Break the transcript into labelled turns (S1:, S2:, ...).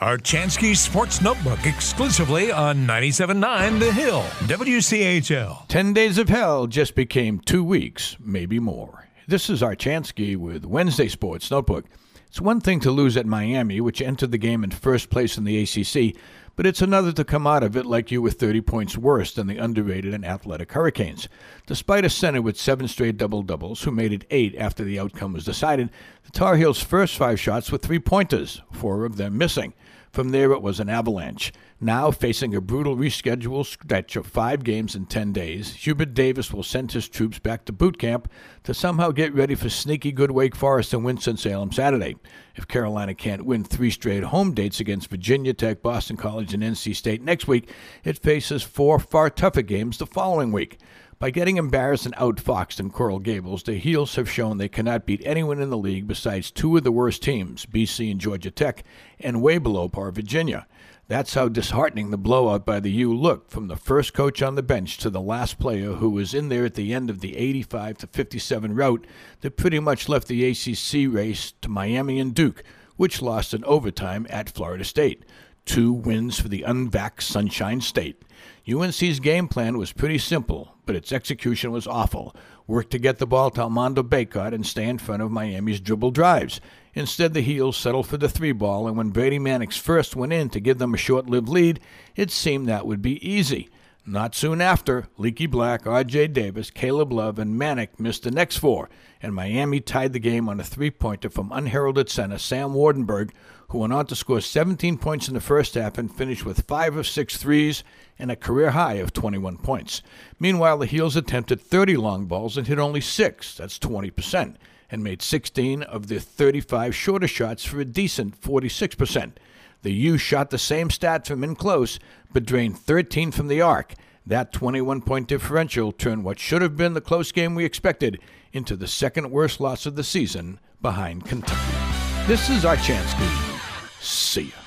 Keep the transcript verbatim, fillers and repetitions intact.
S1: Archansky Sports Notebook exclusively on ninety-seven point nine The Hill, W C H L.
S2: Ten days of hell just became two weeks, maybe more. This is Archansky with Wednesday Sports Notebook. It's one thing to lose at Miami, which entered the game in first place in the A C C, but it's another to come out of it like you were thirty points worse than the underrated and athletic Hurricanes. Despite a center with seven straight double-doubles, who made it eight after the outcome was decided, the Tar Heels' first five shots were three-pointers, four of them missing. From there, it was an avalanche. Now, facing a brutal rescheduled stretch of five games in ten days, Hubert Davis will send his troops back to boot camp to somehow get ready for sneaky good Wake Forest and Winston-Salem Saturday. If Carolina can't win three straight home dates against Virginia Tech, Boston College, and N C State next week, it faces four far tougher games the following week. By getting embarrassed and outfoxed in Coral Gables, the Heels have shown they cannot beat anyone in the league besides two of the worst teams, B C and Georgia Tech, and way below par Virginia. That's how disheartening the blowout by the U looked, from the first coach on the bench to the last player who was in there at the end of the eighty-five to fifty-seven rout that pretty much left the A C C race to Miami and Duke, which lost in overtime at Florida State. Two wins for the unvaxxed Sunshine State. U N C's game plan was pretty simple, but its execution was awful. Work to get the ball to Armando Bacot and stay in front of Miami's dribble drives. Instead, the Heels settled for the three ball, and when Brady Manick's first went in to give them a short-lived lead, it seemed that would be easy. Not soon after, Leaky Black, R J Davis, Caleb Love, and Manick missed the next four, and Miami tied the game on a three-pointer from unheralded center Sam Wardenberg, who went on to score seventeen points in the first half and finished with five of six threes and a career high of twenty-one points. Meanwhile, the Heels attempted thirty long balls and hit only six, that's twenty percent, and made sixteen of the thirty-five shorter shots for a decent forty-six percent. The U shot the same stat from in close, but drained thirteen from the arc. That twenty-one point differential turned what should have been the close game we expected into the second worst loss of the season behind Kentucky. This is Archansky. See ya.